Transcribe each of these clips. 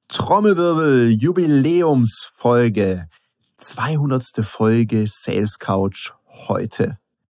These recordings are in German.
Trommelwirbel, Jubiläumsfolge, 200. Folge Sales Couch heute.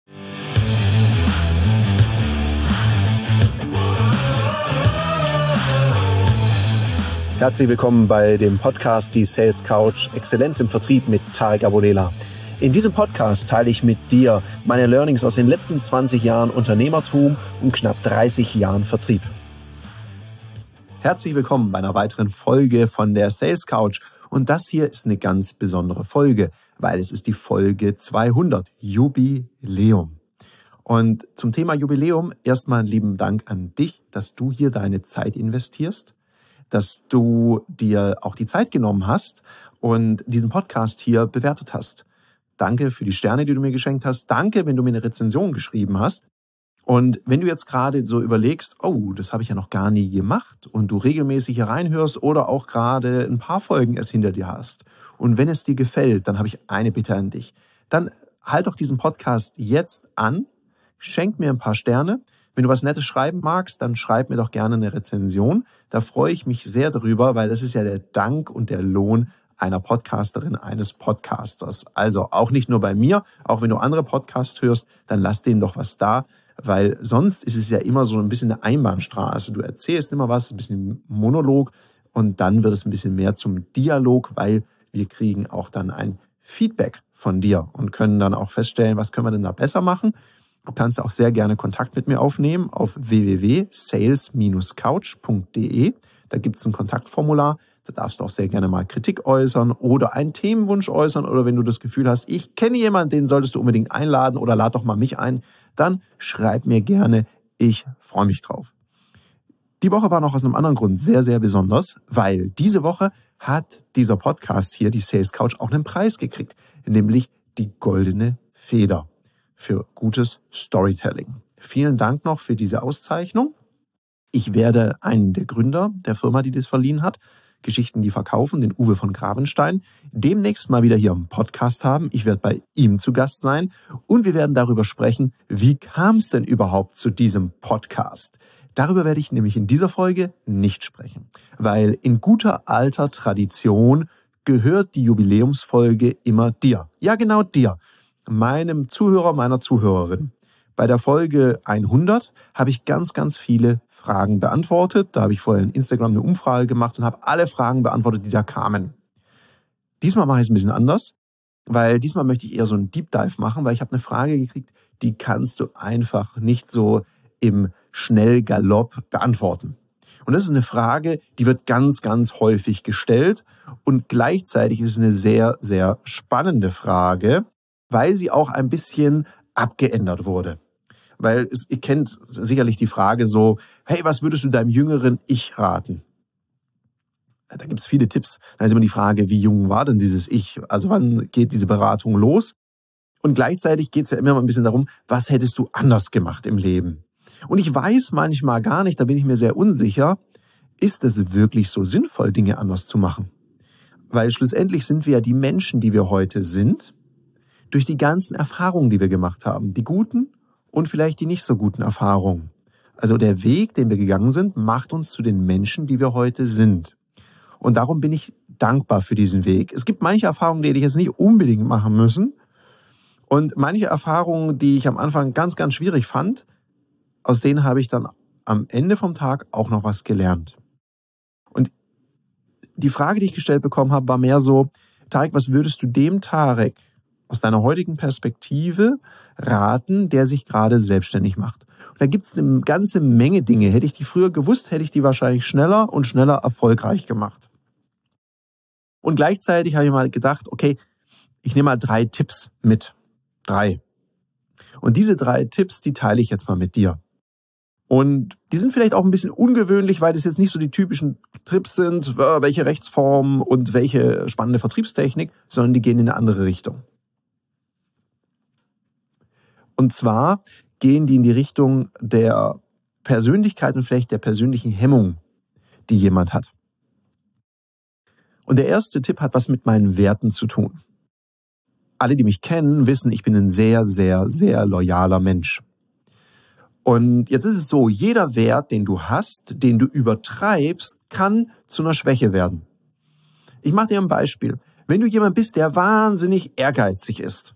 Herzlich willkommen bei dem Podcast Die Sales Couch Exzellenz im Vertrieb mit Tarek Abodela. In diesem Podcast teile ich mit dir meine Learnings aus den letzten 20 Jahren Unternehmertum und knapp 30 Jahren Vertrieb. Herzlich willkommen bei einer weiteren Folge von der Sales Couch. Und das hier ist eine ganz besondere Folge, weil es ist die Folge 200, Jubiläum. Und zum Thema Jubiläum erstmal einen lieben Dank an dich, dass du hier deine Zeit investierst, dass du dir auch die Zeit genommen hast und diesen Podcast hier bewertet hast. Danke für die Sterne, die du mir geschenkt hast. Danke, wenn du mir eine Rezension geschrieben hast. Und wenn du jetzt gerade so überlegst, oh, das habe ich ja noch gar nie gemacht und du regelmäßig hier reinhörst oder auch gerade ein paar Folgen erst hinter dir hast und wenn es dir gefällt, dann habe ich eine Bitte an dich. Dann halt doch diesen Podcast jetzt an, schenk mir ein paar Sterne. Wenn du was Nettes schreiben magst, dann schreib mir doch gerne eine Rezension. Da freue ich mich sehr darüber, weil das ist ja der Dank und der Lohn einer Podcasterin, eines Podcasters. Also auch nicht nur bei mir, auch wenn du andere Podcasts hörst, dann lass denen doch was da. Weil sonst ist es ja immer so ein bisschen eine Einbahnstraße. Du erzählst immer was, ein bisschen Monolog und dann wird es ein bisschen mehr zum Dialog, weil wir kriegen auch dann ein Feedback von dir und können dann auch feststellen, was können wir denn da besser machen. Du kannst auch sehr gerne Kontakt mit mir aufnehmen auf www.sales-couch.de. Da gibt es ein Kontaktformular. Da darfst du auch sehr gerne mal Kritik äußern oder einen Themenwunsch äußern. Oder wenn du das Gefühl hast, ich kenne jemanden, den solltest du unbedingt einladen oder lad doch mal mich ein, dann schreib mir gerne. Ich freue mich drauf. Die Woche war noch aus einem anderen Grund sehr, sehr besonders, weil diese Woche hat dieser Podcast hier, die Sales Couch, auch einen Preis gekriegt, nämlich die Goldene Feder für gutes Storytelling. Vielen Dank noch für diese Auszeichnung. Ich werde einen der Gründer der Firma, die das verliehen hat, Geschichten, die verkaufen, den Uwe von Grabenstein, demnächst mal wieder hier im Podcast haben. Ich werde bei ihm zu Gast sein und wir werden darüber sprechen, wie kam es denn überhaupt zu diesem Podcast? Darüber werde ich nämlich in dieser Folge nicht sprechen, weil in guter alter Tradition gehört die Jubiläumsfolge immer dir. Ja, genau dir, meinem Zuhörer, meiner Zuhörerin. Bei der Folge 100 habe ich ganz, ganz viele Fragen beantwortet. Da habe ich vorher in Instagram eine Umfrage gemacht und habe alle Fragen beantwortet, die da kamen. Diesmal mache ich es ein bisschen anders, weil diesmal möchte ich eher so einen Deep Dive machen, weil ich habe eine Frage gekriegt, die kannst du einfach nicht so im Schnellgalopp beantworten. Und das ist eine Frage, die wird ganz, ganz häufig gestellt und gleichzeitig ist es eine sehr, sehr spannende Frage, weil sie auch ein bisschen abgeändert wurde. Weil ihr kennt sicherlich die Frage so, hey, was würdest du deinem jüngeren Ich raten? Da gibt es viele Tipps. Da ist immer die Frage, wie jung war denn dieses Ich? Also wann geht diese Beratung los? Und gleichzeitig geht es ja immer ein bisschen darum, was hättest du anders gemacht im Leben? Und ich weiß manchmal gar nicht, da bin ich mir sehr unsicher, ist es wirklich so sinnvoll, Dinge anders zu machen? Weil schlussendlich sind wir ja die Menschen, die wir heute sind, durch die ganzen Erfahrungen, die wir gemacht haben. Die guten und vielleicht die nicht so guten Erfahrungen. Also der Weg, den wir gegangen sind, macht uns zu den Menschen, die wir heute sind. Und darum bin ich dankbar für diesen Weg. Es gibt manche Erfahrungen, die ich jetzt nicht unbedingt machen müssen. Und manche Erfahrungen, die ich am Anfang ganz, ganz schwierig fand, aus denen habe ich dann am Ende vom Tag auch noch was gelernt. Und die Frage, die ich gestellt bekommen habe, war mehr so, Tarek, was würdest du dem Tarek aus deiner heutigen Perspektive raten, der sich gerade selbstständig macht? Und da gibt es eine ganze Menge Dinge. Hätte ich die früher gewusst, hätte ich die wahrscheinlich schneller und schneller erfolgreich gemacht. Und gleichzeitig habe ich mal gedacht, okay, ich nehme mal 3 Tipps mit. 3. Und diese 3 Tipps, die teile ich jetzt mal mit dir. Und die sind vielleicht auch ein bisschen ungewöhnlich, weil das jetzt nicht so die typischen Tipps sind, welche Rechtsform und welche spannende Vertriebstechnik, sondern die gehen in eine andere Richtung. Und zwar gehen die in die Richtung der Persönlichkeit und vielleicht der persönlichen Hemmung, die jemand hat. Und der erste Tipp hat was mit meinen Werten zu tun. Alle, die mich kennen, wissen, ich bin ein sehr, sehr, sehr loyaler Mensch. Und jetzt ist es so, jeder Wert, den du hast, den du übertreibst, kann zu einer Schwäche werden. Ich mache dir ein Beispiel. Wenn du jemand bist, der wahnsinnig ehrgeizig ist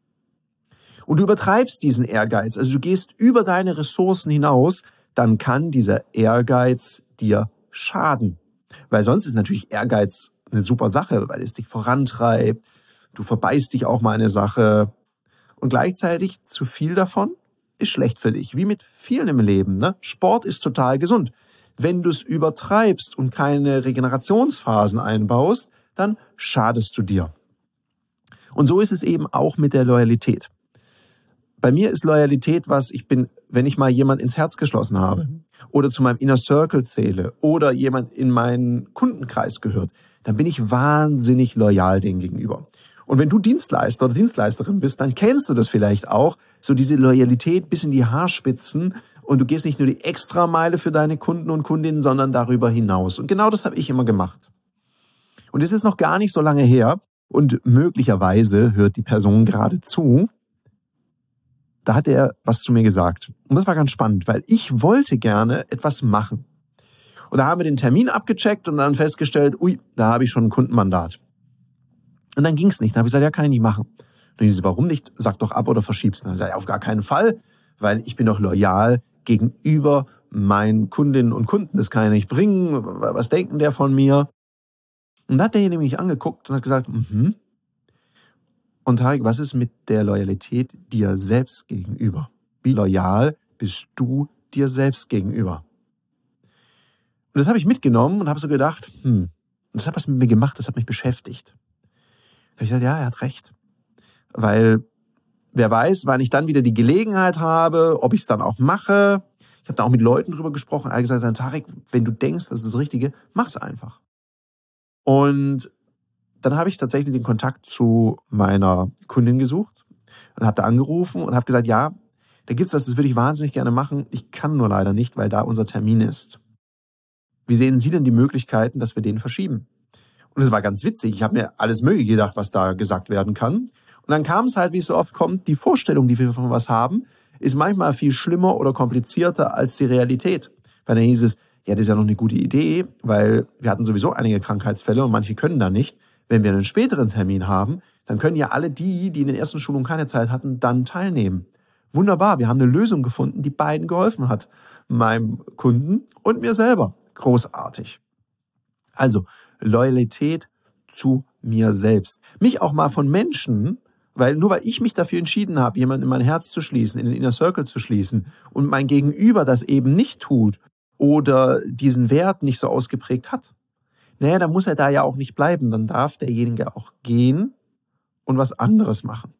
und du übertreibst diesen Ehrgeiz, also du gehst über deine Ressourcen hinaus, dann kann dieser Ehrgeiz dir schaden. Weil sonst ist natürlich Ehrgeiz eine super Sache, weil es dich vorantreibt, du verbeißt dich auch mal eine Sache und gleichzeitig zu viel davon ist schlecht für dich, wie mit vielen im Leben. Ne? Sport ist total gesund. Wenn du es übertreibst und keine Regenerationsphasen einbaust, dann schadest du dir. Und so ist es eben auch mit der Loyalität. Bei mir ist Loyalität, was ich bin, wenn ich mal jemand ins Herz geschlossen habe oder zu meinem Inner Circle zähle oder jemand in meinen Kundenkreis gehört, dann bin ich wahnsinnig loyal denen gegenüber. Und wenn du Dienstleister oder Dienstleisterin bist, dann kennst du das vielleicht auch, so diese Loyalität bis in die Haarspitzen und du gehst nicht nur die Extrameile für deine Kunden und Kundinnen, sondern darüber hinaus. Und genau das habe ich immer gemacht. Und es ist noch gar nicht so lange her und möglicherweise hört die Person gerade zu. Da hat er was zu mir gesagt. Und das war ganz spannend, weil ich wollte gerne etwas machen. Und da haben wir den Termin abgecheckt und dann festgestellt, ui, da habe ich schon ein Kundenmandat. Und dann ging es nicht. Dann habe ich gesagt, ja, kann ich nicht machen. Und ich so, warum nicht? Sag doch ab oder verschieb's. Dann habe ich gesagt, ja, auf gar keinen Fall, weil ich bin doch loyal gegenüber meinen Kundinnen und Kunden. Das kann ich nicht bringen. Was denken der von mir? Und dann hat derjenige mich angeguckt und hat gesagt, Und Tarek, was ist mit der Loyalität dir selbst gegenüber? Wie loyal bist du dir selbst gegenüber? Und das habe ich mitgenommen und habe so gedacht, das hat was mit mir gemacht, das hat mich beschäftigt. Da habe ich gesagt, ja, er hat recht. Weil wer weiß, wann ich dann wieder die Gelegenheit habe, ob ich es dann auch mache. Ich habe da auch mit Leuten drüber gesprochen. Er hat gesagt, Tarek, wenn du denkst, das ist das Richtige, mach's einfach. Und dann habe ich tatsächlich den Kontakt zu meiner Kundin gesucht und habe da angerufen und habe gesagt, ja, da gibt's was, das würde ich wahnsinnig gerne machen. Ich kann nur leider nicht, weil da unser Termin ist. Wie sehen Sie denn die Möglichkeiten, dass wir den verschieben? Und es war ganz witzig. Ich habe mir alles Mögliche gedacht, was da gesagt werden kann. Und dann kam es halt, wie es so oft kommt, die Vorstellung, die wir von was haben, ist manchmal viel schlimmer oder komplizierter als die Realität. Weil dann hieß es, ja, das ist ja noch eine gute Idee, weil wir hatten sowieso einige Krankheitsfälle und manche können da nicht. Wenn wir einen späteren Termin haben, dann können ja alle die in den ersten Schulungen keine Zeit hatten, dann teilnehmen. Wunderbar, wir haben eine Lösung gefunden, die beiden geholfen hat. Meinem Kunden und mir selber. Großartig. Also, Loyalität zu mir selbst. Mich auch mal von Menschen, weil ich mich dafür entschieden habe, jemanden in mein Herz zu schließen, in den Inner Circle zu schließen und mein Gegenüber das eben nicht tut oder diesen Wert nicht so ausgeprägt hat. Naja, dann muss er da ja auch nicht bleiben. Dann darf derjenige auch gehen und was anderes machen.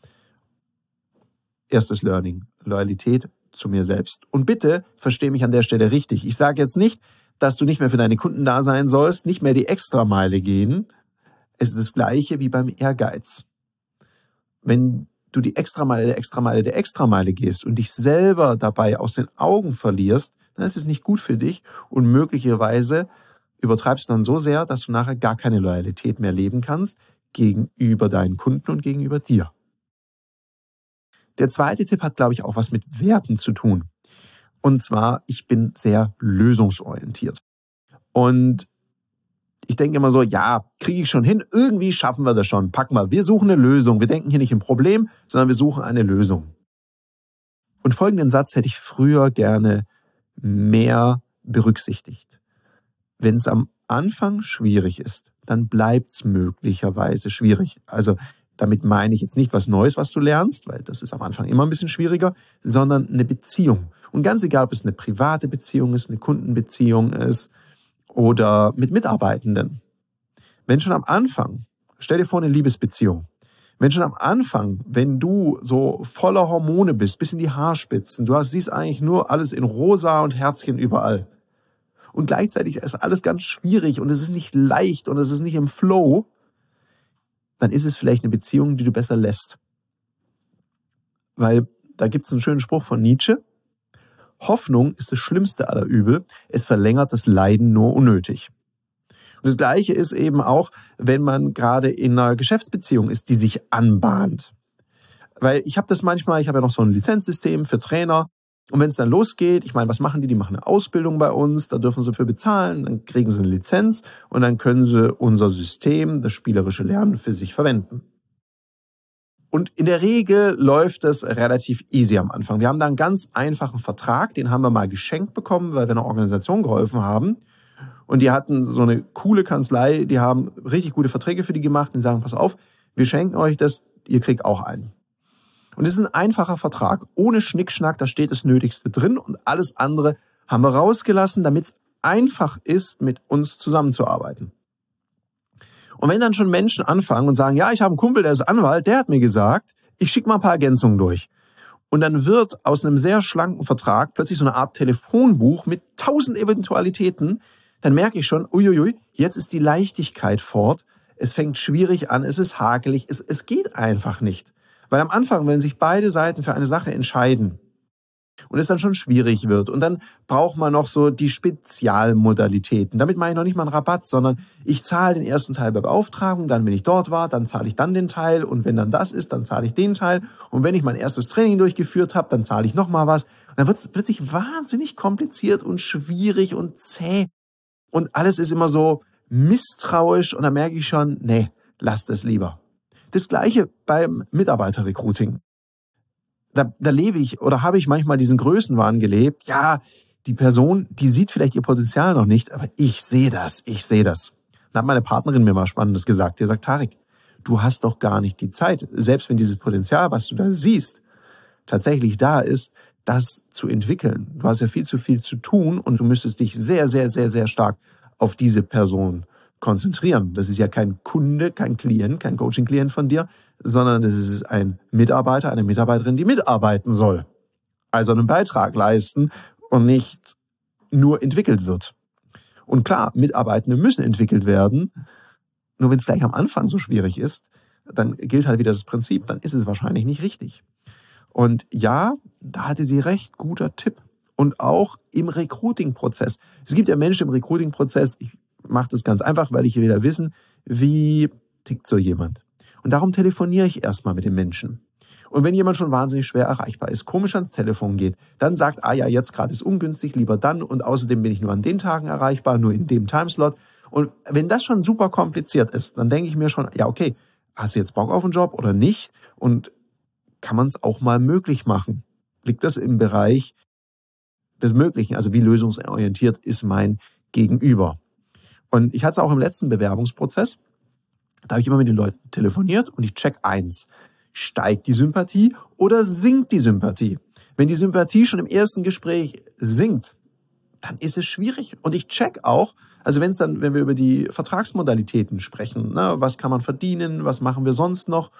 Erstes Learning, Loyalität zu mir selbst. Und bitte, versteh mich an der Stelle richtig. Ich sage jetzt nicht, dass du nicht mehr für deine Kunden da sein sollst, nicht mehr die Extrameile gehen. Es ist das Gleiche wie beim Ehrgeiz. Wenn du die Extrameile gehst und dich selber dabei aus den Augen verlierst, dann ist es nicht gut für dich und möglicherweise übertreibst du dann so sehr, dass du nachher gar keine Loyalität mehr leben kannst gegenüber deinen Kunden und gegenüber dir. Der zweite Tipp hat, glaube ich, auch was mit Werten zu tun. Und zwar, ich bin sehr lösungsorientiert. Und ich denke immer so, ja, kriege ich schon hin, irgendwie schaffen wir das schon. Pack mal, wir suchen eine Lösung. Wir denken hier nicht im Problem, sondern wir suchen eine Lösung. Und folgenden Satz hätte ich früher gerne mehr berücksichtigt. Wenn es am Anfang schwierig ist, dann bleibt es möglicherweise schwierig. Also damit meine ich jetzt nicht was Neues, was du lernst, weil das ist am Anfang immer ein bisschen schwieriger, sondern eine Beziehung. Und ganz egal, ob es eine private Beziehung ist, eine Kundenbeziehung ist oder mit Mitarbeitenden. Wenn schon am Anfang, stell dir vor eine Liebesbeziehung, wenn schon am Anfang, wenn du so voller Hormone bist, bis in die Haarspitzen, siehst eigentlich nur alles in rosa und Herzchen überall. Und gleichzeitig ist alles ganz schwierig und es ist nicht leicht und es ist nicht im Flow, dann ist es vielleicht eine Beziehung, die du besser lässt. Weil da gibt es einen schönen Spruch von Nietzsche. Hoffnung ist das schlimmste aller Übel. Es verlängert das Leiden nur unnötig. Und das Gleiche ist eben auch, wenn man gerade in einer Geschäftsbeziehung ist, die sich anbahnt. Weil ich habe das manchmal, ich habe ja noch so ein Lizenzsystem für Trainer Und wenn es dann losgeht, ich meine, was machen die? Die machen eine Ausbildung bei uns, da dürfen sie für bezahlen, dann kriegen sie eine Lizenz und dann können sie unser System, das spielerische Lernen, für sich verwenden. Und in der Regel läuft das relativ easy am Anfang. Wir haben da einen ganz einfachen Vertrag, den haben wir mal geschenkt bekommen, weil wir einer Organisation geholfen haben. Und die hatten so eine coole Kanzlei, die haben richtig gute Verträge für die gemacht und sagen, pass auf, wir schenken euch das, ihr kriegt auch einen. Und es ist ein einfacher Vertrag, ohne Schnickschnack, da steht das Nötigste drin und alles andere haben wir rausgelassen, damit es einfach ist, mit uns zusammenzuarbeiten. Und wenn dann schon Menschen anfangen und sagen, ja, ich habe einen Kumpel, der ist Anwalt, der hat mir gesagt, ich schicke mal ein paar Ergänzungen durch. Und dann wird aus einem sehr schlanken Vertrag plötzlich so eine Art Telefonbuch mit 1000 Eventualitäten, dann merke ich schon, uiuiui, jetzt ist die Leichtigkeit fort, es fängt schwierig an, es ist hakelig, es geht einfach nicht. Weil am Anfang, wenn sich beide Seiten für eine Sache entscheiden und es dann schon schwierig wird und dann braucht man noch so die Spezialmodalitäten. Damit meine ich noch nicht mal einen Rabatt, sondern ich zahle den ersten Teil bei Beauftragung, dann wenn ich dort war, dann zahle ich dann den Teil und wenn dann das ist, dann zahle ich den Teil und wenn ich mein erstes Training durchgeführt habe, dann zahle ich nochmal was. Und dann wird es plötzlich wahnsinnig kompliziert und schwierig und zäh und alles ist immer so misstrauisch und dann merke ich schon, nee, lass das lieber. Das Gleiche beim Mitarbeiterrecruiting. Da lebe ich oder habe ich manchmal diesen Größenwahn gelebt. Ja, die Person, die sieht vielleicht ihr Potenzial noch nicht, aber ich sehe das. Dann hat meine Partnerin mir mal Spannendes gesagt. Die sagt, Tarek, du hast doch gar nicht die Zeit, selbst wenn dieses Potenzial, was du da siehst, tatsächlich da ist, das zu entwickeln. Du hast ja viel zu tun und du müsstest dich sehr, sehr, sehr, sehr stark auf diese Person konzentrieren. Das ist ja kein Kunde, kein Klient, kein Coaching-Klient von dir, sondern das ist ein Mitarbeiter, eine Mitarbeiterin, die mitarbeiten soll. Also einen Beitrag leisten und nicht nur entwickelt wird. Und klar, Mitarbeitende müssen entwickelt werden. Nur wenn es gleich am Anfang so schwierig ist, dann gilt halt wieder das Prinzip, dann ist es wahrscheinlich nicht richtig. Und ja, da hatte die recht, guter Tipp. Und auch im Recruiting-Prozess. Es gibt ja Menschen im Recruiting-Prozess, ich mache das ganz einfach, weil ich will wissen, wie tickt so jemand. Und darum telefoniere ich erstmal mit dem Menschen. Und wenn jemand schon wahnsinnig schwer erreichbar ist, komisch ans Telefon geht, dann sagt, ja, jetzt gerade ist ungünstig, lieber dann und außerdem bin ich nur an den Tagen erreichbar, nur in dem Timeslot. Und wenn das schon super kompliziert ist, dann denke ich mir schon, ja okay, hast du jetzt Bock auf einen Job oder nicht? Und kann man es auch mal möglich machen? Liegt das im Bereich des Möglichen? Also wie lösungsorientiert ist mein Gegenüber? Und ich hatte es auch im letzten Bewerbungsprozess. Da habe ich immer mit den Leuten telefoniert und ich check eins. Steigt die Sympathie oder sinkt die Sympathie? Wenn die Sympathie schon im ersten Gespräch sinkt, dann ist es schwierig. Und ich check auch, also wenn wir über die Vertragsmodalitäten sprechen, ne, was kann man verdienen, was machen wir sonst noch?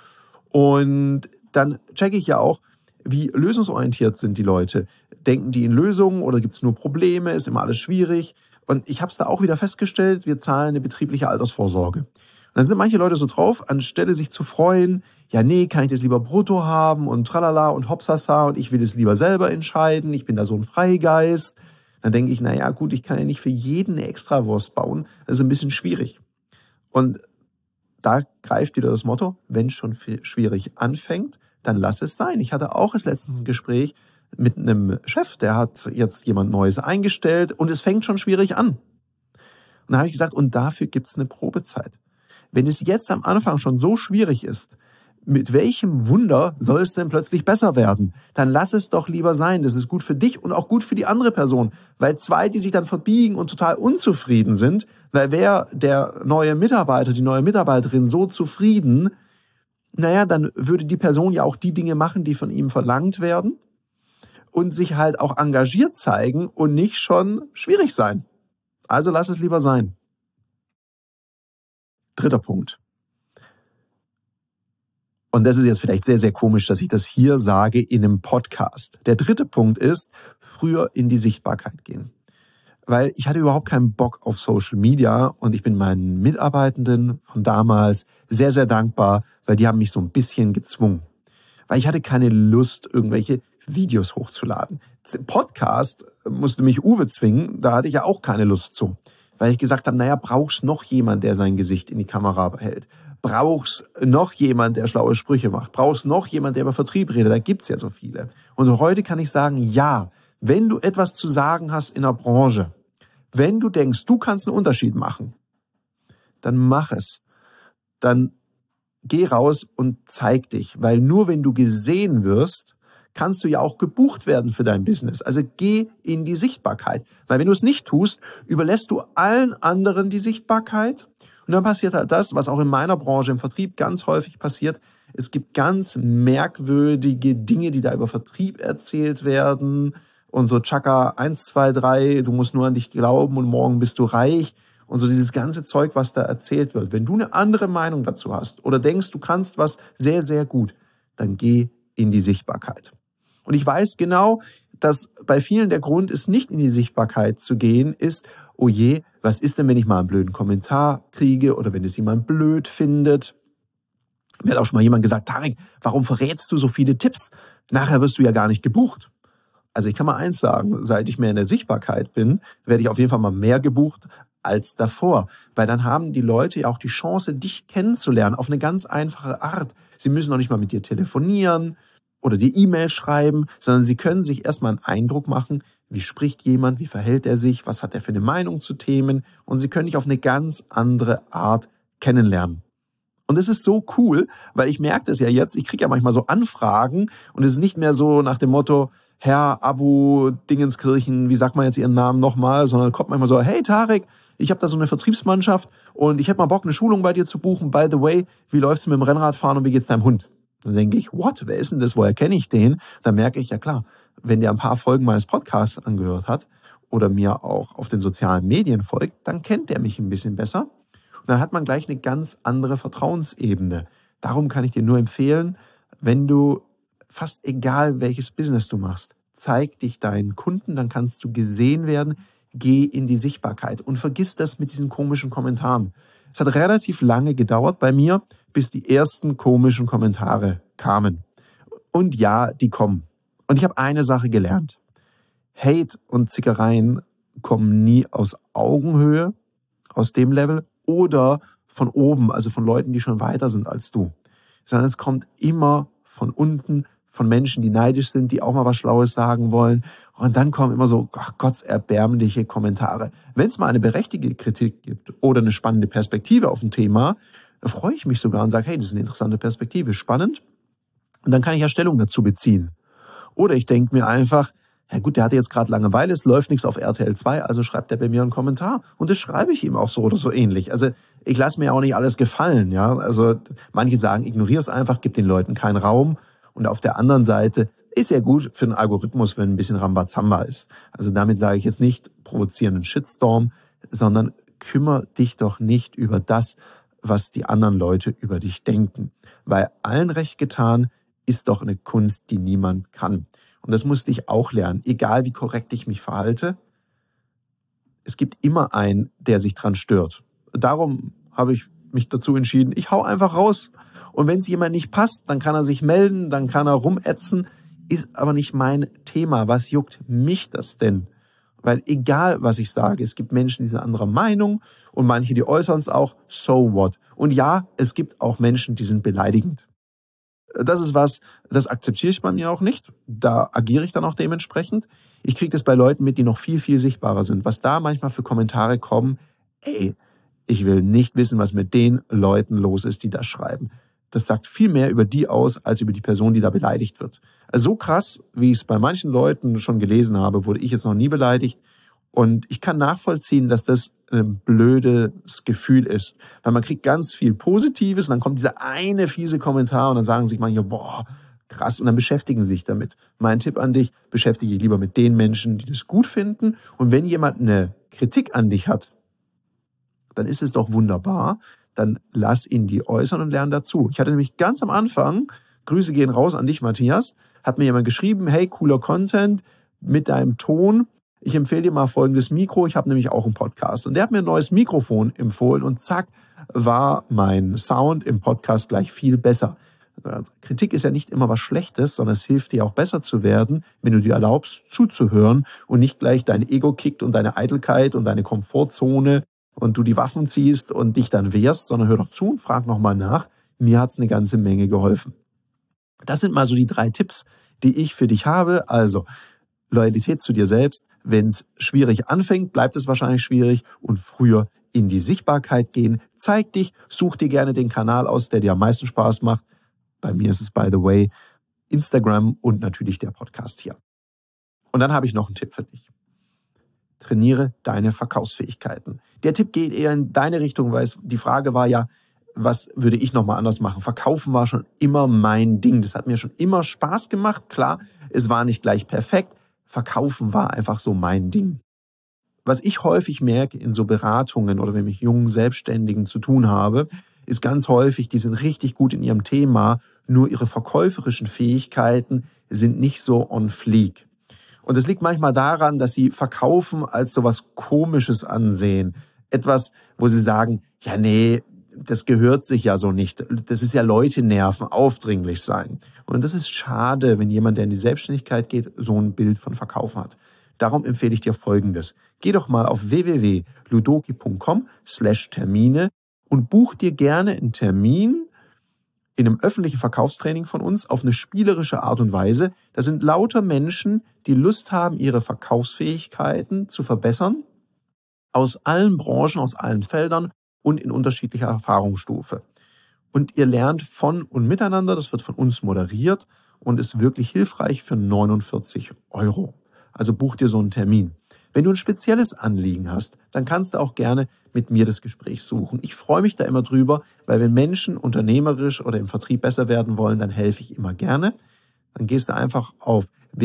Und dann checke ich ja auch, wie lösungsorientiert sind die Leute. Denken die in Lösungen oder gibt es nur Probleme? Ist immer alles schwierig? Und ich habe es da auch wieder festgestellt, wir zahlen eine betriebliche Altersvorsorge. Und dann sind manche Leute so drauf, anstelle sich zu freuen, ja nee, kann ich das lieber brutto haben und tralala und hopsasa und ich will es lieber selber entscheiden, ich bin da so ein Freigeist. Dann denke ich, naja gut, ich kann ja nicht für jeden eine Extrawurst bauen, das ist ein bisschen schwierig. Und da greift wieder das Motto, wenn es schon schwierig anfängt, dann lass es sein. Ich hatte auch das letzte Gespräch mit einem Chef, der hat jetzt jemand Neues eingestellt und es fängt schon schwierig an. Und da habe ich gesagt, und dafür gibt's eine Probezeit. Wenn es jetzt am Anfang schon so schwierig ist, mit welchem Wunder soll es denn plötzlich besser werden? Dann lass es doch lieber sein. Das ist gut für dich und auch gut für die andere Person. Weil zwei, die sich dann verbiegen und total unzufrieden sind, weil wäre der neue Mitarbeiter, die neue Mitarbeiterin so zufrieden, naja, dann würde die Person ja auch die Dinge machen, die von ihm verlangt werden und sich halt auch engagiert zeigen und nicht schon schwierig sein. Also lass es lieber sein. 3. Punkt. Und das ist jetzt vielleicht sehr, sehr komisch, dass ich das hier sage in einem Podcast. Der 3. Punkt ist, früher in die Sichtbarkeit gehen. Weil ich hatte überhaupt keinen Bock auf Social Media und ich bin meinen Mitarbeitenden von damals sehr, sehr dankbar, weil die haben mich so ein bisschen gezwungen. Weil ich hatte keine Lust, irgendwelche Videos hochzuladen. Podcast musste mich Uwe zwingen, da hatte ich ja auch keine Lust zu. weil ich gesagt habe, naja, brauchst noch jemand, der sein Gesicht in die Kamera hält? Brauchst noch jemand, der schlaue Sprüche macht? Brauchst noch jemand, der über Vertrieb redet? Da gibt's ja so viele. Und heute kann ich sagen, ja, wenn du etwas zu sagen hast in der Branche, wenn du denkst, du kannst einen Unterschied machen, dann mach es. Dann geh raus und zeig dich, weil nur wenn du gesehen wirst, kannst du ja auch gebucht werden für dein Business. Also geh in die Sichtbarkeit, weil wenn du es nicht tust, überlässt du allen anderen die Sichtbarkeit und dann passiert halt das, was auch in meiner Branche im Vertrieb ganz häufig passiert. Es gibt ganz merkwürdige Dinge, die da über Vertrieb erzählt werden und so Chaka 1, 2, 3, du musst nur an dich glauben und morgen bist du reich. Und so dieses ganze Zeug, was da erzählt wird. Wenn du eine andere Meinung dazu hast oder denkst, du kannst was sehr, sehr gut, dann geh in die Sichtbarkeit. Und ich weiß genau, dass bei vielen der Grund ist, nicht in die Sichtbarkeit zu gehen, ist, oh je, was ist denn, wenn ich mal einen blöden Kommentar kriege oder wenn es jemand blöd findet? Mir hat auch schon mal jemand gesagt, Tarek, warum verrätst du so viele Tipps? Nachher wirst du ja gar nicht gebucht. Also ich kann mal eins sagen, seit ich mehr in der Sichtbarkeit bin, werde ich auf jeden Fall mal mehr gebucht als davor. Weil dann haben die Leute ja auch die Chance, dich kennenzulernen auf eine ganz einfache Art. Sie müssen noch nicht mal mit dir telefonieren oder die E-Mail schreiben, sondern sie können sich erstmal einen Eindruck machen, wie spricht jemand, wie verhält er sich, was hat er für eine Meinung zu Themen und sie können dich auf eine ganz andere Art kennenlernen. Und es ist so cool, weil ich merke das ja jetzt, ich kriege ja manchmal so Anfragen und es ist nicht mehr so nach dem Motto, Herr Abu Dingenskirchen, wie sagt man jetzt Ihren Namen nochmal, sondern kommt manchmal so, hey Tarek, ich habe da so eine Vertriebsmannschaft und ich hätte mal Bock, eine Schulung bei dir zu buchen. By the way, wie läuft's mit dem Rennradfahren und wie geht's deinem Hund? Dann denke ich, what, wer ist denn das, woher kenne ich den? Dann merke ich, ja klar, wenn der ein paar Folgen meines Podcasts angehört hat oder mir auch auf den sozialen Medien folgt, dann kennt er mich ein bisschen besser. Und dann hat man gleich eine ganz andere Vertrauensebene. Darum kann ich dir nur empfehlen, wenn du fast egal, welches Business du machst, zeig dich deinen Kunden, dann kannst du gesehen werden, geh in die Sichtbarkeit und vergiss das mit diesen komischen Kommentaren. Es hat relativ lange gedauert bei mir, bis die ersten komischen Kommentare kamen. Und ja, die kommen. Und ich habe eine Sache gelernt. Hate und Zickereien kommen nie aus Augenhöhe, aus dem Level, oder von oben, also von Leuten, die schon weiter sind als du. Sondern es kommt immer von unten, von Menschen, die neidisch sind, die auch mal was Schlaues sagen wollen. Und dann kommen immer so gottserbärmliche Kommentare. Wenn es mal eine berechtigte Kritik gibt oder eine spannende Perspektive auf ein Thema, freue ich mich sogar und sage, hey, das ist eine interessante Perspektive, spannend. Und dann kann ich ja Stellung dazu beziehen. Oder ich denke mir einfach, ja gut, der hatte jetzt gerade Langeweile, es läuft nichts auf RTL 2, also schreibt er bei mir einen Kommentar. Und das schreibe ich ihm auch so oder so ähnlich. Also ich lasse mir ja auch nicht alles gefallen. Ja, also manche sagen, ignoriere es einfach, gib den Leuten keinen Raum. Und auf der anderen Seite ist ja gut für einen Algorithmus, wenn ein bisschen Rambazamba ist. Also damit sage ich jetzt nicht provozierenden Shitstorm, sondern kümmere dich doch nicht über das, was die anderen Leute über dich denken. Weil allen recht getan ist doch eine Kunst, die niemand kann. Und das musste ich auch lernen. Egal wie korrekt ich mich verhalte, es gibt immer einen, der sich dran stört. Darum habe ich mich dazu entschieden, ich hau einfach raus. Und wenn es jemand nicht passt, dann kann er sich melden, dann kann er rumätzen. Ist aber nicht mein Thema. Was juckt mich das denn? Weil egal, was ich sage, es gibt Menschen, die sind anderer Meinung und manche, die äußern es auch, so what. Und ja, es gibt auch Menschen, die sind beleidigend. Das ist was, das akzeptiere ich bei mir auch nicht. Da agiere ich dann auch dementsprechend. Ich kriege das bei Leuten mit, die noch viel, viel sichtbarer sind. Was da manchmal für Kommentare kommen, ey, ich will nicht wissen, was mit den Leuten los ist, die das schreiben. Das sagt viel mehr über die aus, als über die Person, die da beleidigt wird. Also so krass, wie ich es bei manchen Leuten schon gelesen habe, wurde ich jetzt noch nie beleidigt. Und ich kann nachvollziehen, dass das ein blödes Gefühl ist. Weil man kriegt ganz viel Positives und dann kommt dieser eine fiese Kommentar und dann sagen sich manche, boah, krass, und dann beschäftigen sie sich damit. Mein Tipp an dich, beschäftige dich lieber mit den Menschen, die das gut finden. Und wenn jemand eine Kritik an dich hat, dann ist es doch wunderbar, dann lass ihn die äußern und lern dazu. Ich hatte nämlich ganz am Anfang, Grüße gehen raus an dich, Matthias, hat mir jemand geschrieben, hey, cooler Content mit deinem Ton. Ich empfehle dir mal folgendes Mikro, ich habe nämlich auch einen Podcast. Und der hat mir ein neues Mikrofon empfohlen und zack, war mein Sound im Podcast gleich viel besser. Kritik ist ja nicht immer was Schlechtes, sondern es hilft dir auch besser zu werden, wenn du dir erlaubst, zuzuhören und nicht gleich dein Ego kickt und deine Eitelkeit und deine Komfortzone und du die Waffen ziehst und dich dann wehrst, sondern hör doch zu und frag nochmal nach. Mir hat's eine ganze Menge geholfen. Das sind mal so die 3 Tipps, die ich für dich habe. Also Loyalität zu dir selbst. Wenn es schwierig anfängt, bleibt es wahrscheinlich schwierig und früher in die Sichtbarkeit gehen. Zeig dich, such dir gerne den Kanal aus, der dir am meisten Spaß macht. Bei mir ist es, by the way, Instagram und natürlich der Podcast hier. Und dann habe ich noch einen Tipp für dich. Trainiere deine Verkaufsfähigkeiten. Der Tipp geht eher in deine Richtung, weil die Frage war ja, was würde ich nochmal anders machen? Verkaufen war schon immer mein Ding. Das hat mir schon immer Spaß gemacht. Klar, es war nicht gleich perfekt. Verkaufen war einfach so mein Ding. Was ich häufig merke in so Beratungen oder wenn ich jungen Selbstständigen zu tun habe, ist ganz häufig, die sind richtig gut in ihrem Thema, nur ihre verkäuferischen Fähigkeiten sind nicht so on fleek. Und es liegt manchmal daran, dass sie Verkaufen als so was Komisches ansehen. Etwas, wo sie sagen, ja nee, das gehört sich ja so nicht. Das ist ja Leute nerven, aufdringlich sein. Und das ist schade, wenn jemand, der in die Selbstständigkeit geht, so ein Bild von Verkaufen hat. Darum empfehle ich dir Folgendes. Geh doch mal auf www.ludoki.com/Termine und buch dir gerne einen Termin in einem öffentlichen Verkaufstraining von uns auf eine spielerische Art und Weise. Das sind lauter Menschen, die Lust haben, ihre Verkaufsfähigkeiten zu verbessern, aus allen Branchen, aus allen Feldern und in unterschiedlicher Erfahrungsstufe. Und ihr lernt von und miteinander, das wird von uns moderiert und ist wirklich hilfreich für 49 €. Also buch dir so einen Termin. Wenn du ein spezielles Anliegen hast, dann kannst du auch gerne mit mir das Gespräch suchen. Ich freue mich da immer drüber, weil wenn Menschen unternehmerisch oder im Vertrieb besser werden wollen, dann helfe ich immer gerne. Dann gehst du einfach auf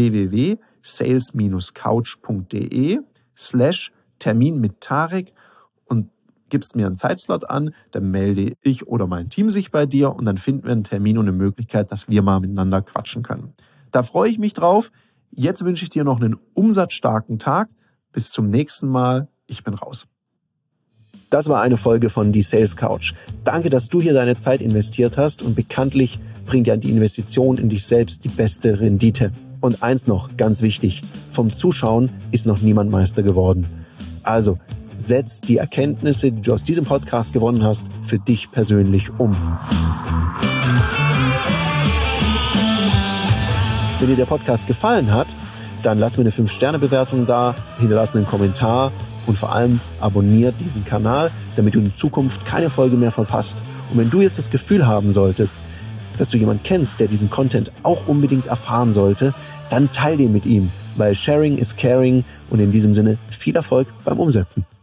www.sales-couch.de/Termin mit Tarek und gibst mir einen Zeitslot an, dann melde ich oder mein Team sich bei dir und dann finden wir einen Termin und eine Möglichkeit, dass wir mal miteinander quatschen können. Da freue ich mich drauf. Jetzt wünsche ich dir noch einen umsatzstarken Tag. Bis zum nächsten Mal. Ich bin raus. Das war eine Folge von Die Sales Couch. Danke, dass du hier deine Zeit investiert hast und bekanntlich bringt ja die Investition in dich selbst die beste Rendite. Und eins noch, ganz wichtig, vom Zuschauen ist noch niemand Meister geworden. Also, setz die Erkenntnisse, die du aus diesem Podcast gewonnen hast, für dich persönlich um. Wenn dir der Podcast gefallen hat, dann lass mir eine 5-Sterne-Bewertung da, hinterlass einen Kommentar und vor allem abonniert diesen Kanal, damit du in Zukunft keine Folge mehr verpasst. Und wenn du jetzt das Gefühl haben solltest, dass du jemanden kennst, der diesen Content auch unbedingt erfahren sollte, dann teile den mit ihm, weil Sharing is Caring und in diesem Sinne viel Erfolg beim Umsetzen.